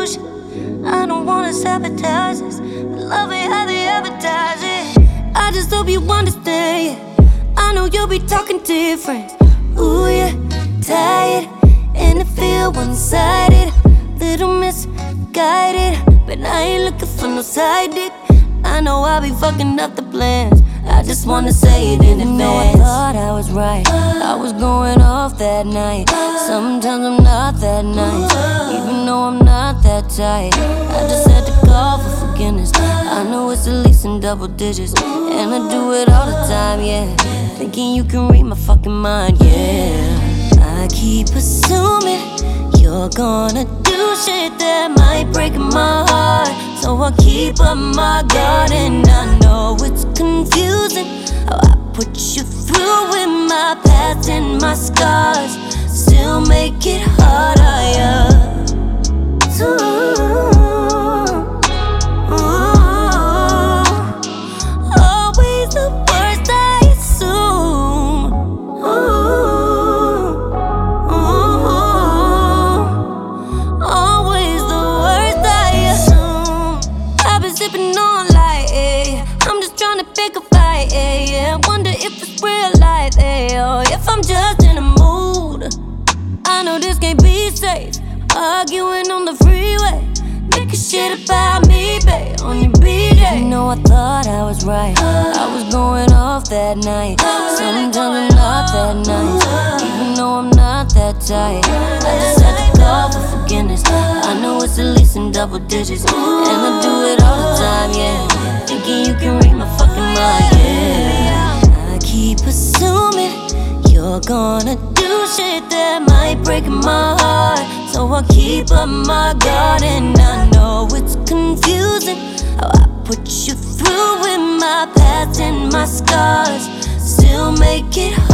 illusion. I don't wanna sabotage this, but love ain't how they advertise it. I just hope you understand, yeah. I know you'll be talking different. Ooh yeah, tired, and it feel one-sided, little misguided, but I ain't looking for no side dick. I know I'll be fucking up the plans, I just wanna say it in advance. I thought I was right, I was going off that night. Sometimes I'm not that nice, even though I'm not that tight. I just had to call for forgiveness. I know it's at least in double digits, and I do it all the time, yeah. Thinking you can read my fucking mind, yeah. I keep assuming you're gonna do shit that might break my heart, so I keep up my guard. And I know it's confusing how I put you through with my past and my scars, still make it harder, yeah. Always the worst I assume. Always the worst I assume. I've been sipping on like, I'm just trying to pick a fight, yeah. Wonder if it's real life, or if I'm just in a mood. I know this can't be safe, arguing on the freeway, making shit about me, babe, on your B-day. You know I thought I was right, I was going off that night. Sometimes I'm not that nice, even though I'm not that tight. I just had to call for forgiveness. I know it's at least in double digits, and I do it all the time, yeah. Thinking you can read my fucking mind, yeah. I keep assuming you're gonna do shit that might break my heart, so I keep up my guard. And I know it's confusing how I put you through with my past and my scars, still make it